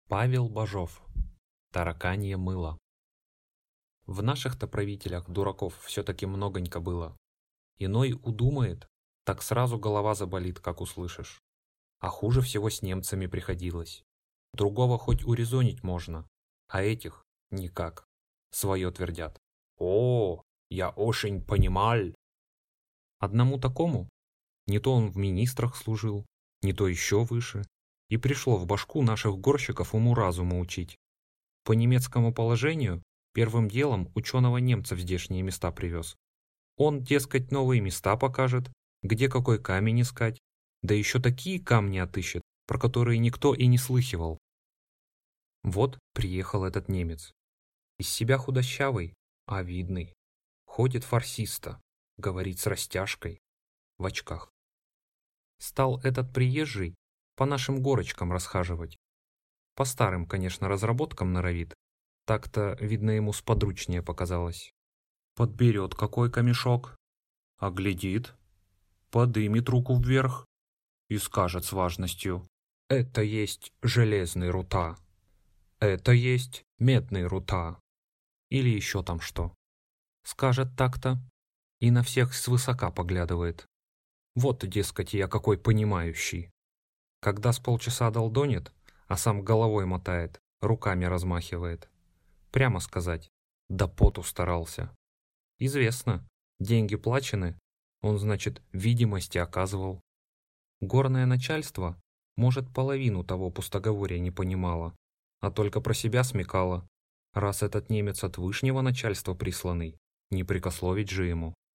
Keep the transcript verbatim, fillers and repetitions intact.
Павел Бажов. Тараканье мыло. В наших-то правителях дураков все-таки многонько было. Иной удумает, так сразу голова заболит, как услышишь. А хуже всего с немцами приходилось. Другого хоть урезонить можно, а этих никак. Свое твердят. О, я очень понимал. Одному такому, не то он в министрах служил, не то еще выше, и пришло в башку наших горщиков уму-разуму учить. По немецкому положению первым делом ученого немца в здешние места привез. Он, дескать, новые места покажет, где какой камень искать, да еще такие камни отыщет, про которые никто и не слыхивал. Вот приехал этот немец. Из себя худощавый, а видный. Ходит фарсиста, говорит с растяжкой, в очках. Стал этот приезжий по нашим горочкам расхаживать. По старым, конечно, разработкам норовит. Так-то, видно, ему сподручнее показалось. Подберет какой камешок, оглядит, подымет руку вверх и скажет с важностью: «Это есть железный рута, это есть медный рута». Или еще там что. Скажет так-то и на всех свысока поглядывает. Вот, дескать, я какой понимающий. Когда с полчаса долдонит, а сам головой мотает, руками размахивает. Прямо сказать, да поту старался. Известно, деньги плачены, он, значит, видимости оказывал. Горное начальство, может, половину того пустоговория не понимало, а только про себя смекало. Раз этот немец от вышнего начальства присланный, не прикословить же ему.